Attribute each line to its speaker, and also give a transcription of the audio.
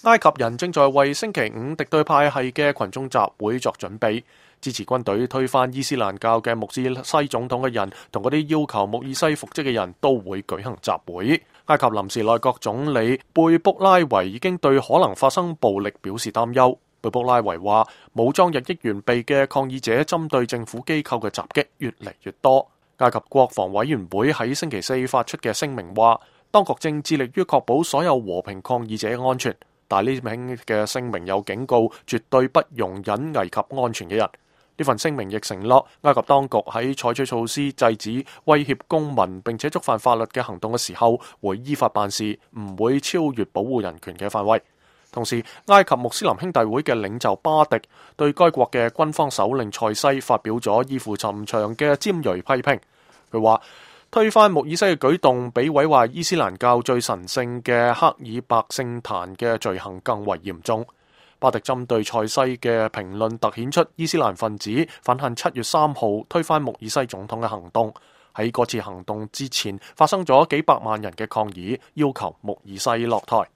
Speaker 1: 埃及人正在為星期五敵對派系嘅群眾集會作準備，支持軍隊推翻伊斯蘭教嘅穆爾西總統嘅人同嗰啲要求穆爾西復職嘅人都會舉行集會。埃及臨時內閣總理貝卜拉維已經對可能發生暴力表示擔憂。貝卜拉維話，武裝日益完備嘅抗議者針對政府機構嘅襲擊越嚟越多。埃及國防委員會喺星期四發出嘅聲明話，當局正致力於確保所有和平抗議者嘅安全，但呢篇嘅聲明有警告，絕對不容忍危及安全嘅人。呢份聲明亦承諾，埃及當局喺採取措施制止威脅公民並且觸犯法律嘅行動嘅時候，會依法辦事，唔會超越保護人權嘅範圍。同時，埃及穆斯林兄弟會嘅領袖巴迪對該國嘅軍方首領塞西發表咗異乎尋常嘅尖銳批評。佢話，推翻穆爾西嘅舉動比毀壞伊斯蘭教最神聖嘅克爾白聖壇嘅罪行更為嚴重。巴迪針對塞西嘅評論突顯出伊斯蘭分子憤恨7月3號推翻穆爾西總統嘅行動。喺嗰次行動之前，發生咗幾百萬人嘅抗議，要求穆爾西落台。